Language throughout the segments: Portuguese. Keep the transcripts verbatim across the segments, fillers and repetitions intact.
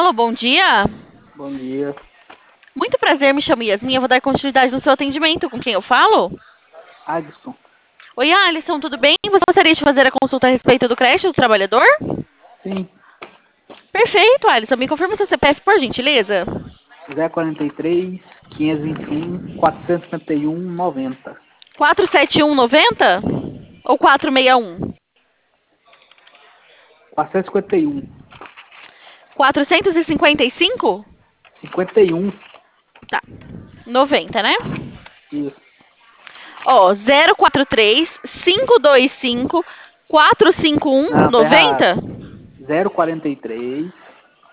Alô, bom dia. Bom dia. Muito prazer, me chamo Yasmin. Eu vou dar continuidade no seu atendimento. Com quem eu falo? Agson. Oi, Alisson, tudo bem? Você gostaria de fazer a consulta a respeito do crédito do trabalhador? Sim. Perfeito, Alisson. Me confirma seu C P F, por gentileza. zero quarenta e três, quinhentos e vinte e um, quatrocentos e cinquenta e um, noventa. quatro sete um noventa ou quatro seis um? quatrocentos e cinquenta e um. quatrocentos e cinquenta e cinco? cinquenta e um. Tá. noventa, né? Isso. Ó, zero quatro três cinco dois cinco quatro cinco um Não, tá errado. noventa? zero quarenta e três,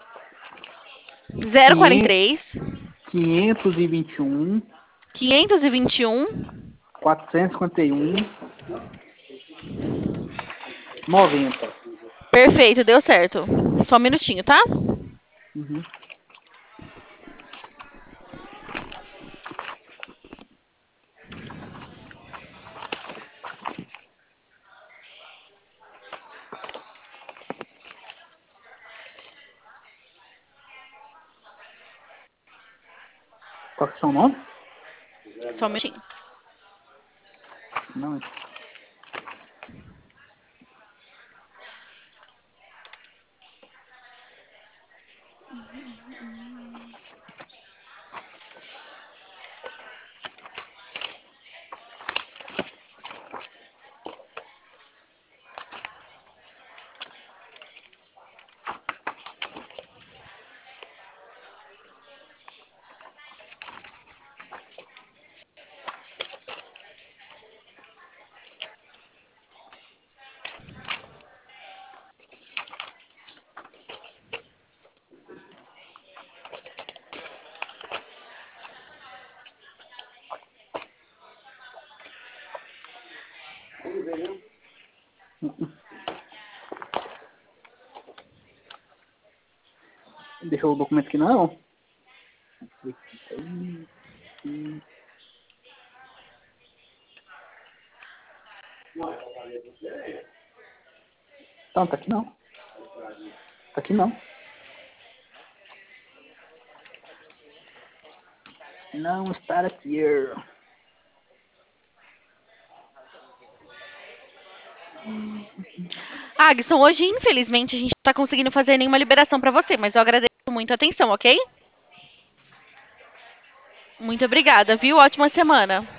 zero quarenta e três quinhentos e vinte e um, quinhentos e vinte e um quatrocentos e cinquenta e um, noventa. Perfeito, deu certo. Só um minutinho, tá? Uhum. Qual que é o seu nome? Só um minutinho. Não. Deixou o documento aqui não? Não, tá aqui não. Tá aqui não. Não está aqui. Agson, hoje, infelizmente, a gente não tá conseguindo fazer nenhuma liberação pra você, mas eu agradeço muito a atenção, ok? Muito obrigada, viu? Ótima semana.